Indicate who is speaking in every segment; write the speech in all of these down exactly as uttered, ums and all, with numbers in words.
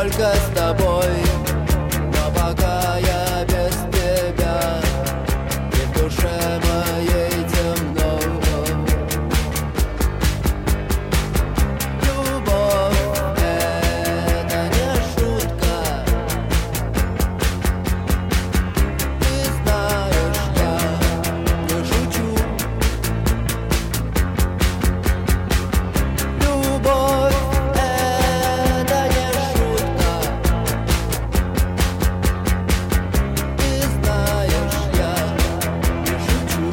Speaker 1: только с тобой. Но пока я без тебя, и в душе моей темно. Любовь — это не шутка. Ты знаешь, я не шучу. Любовь — это не шутка. Ты знаешь, я не шучу.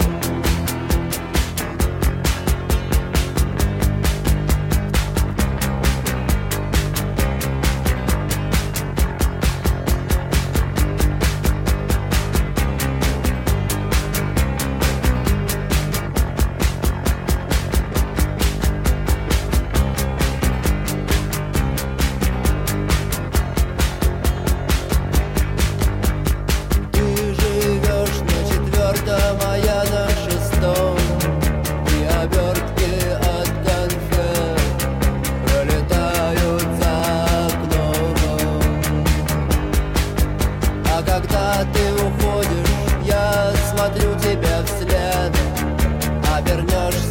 Speaker 1: Ты живешь на четвертом, а я на шестом. И обертки от конфет пролетают за окном. А когда ты уходишь, я смотрю тебе вслед. Обернешься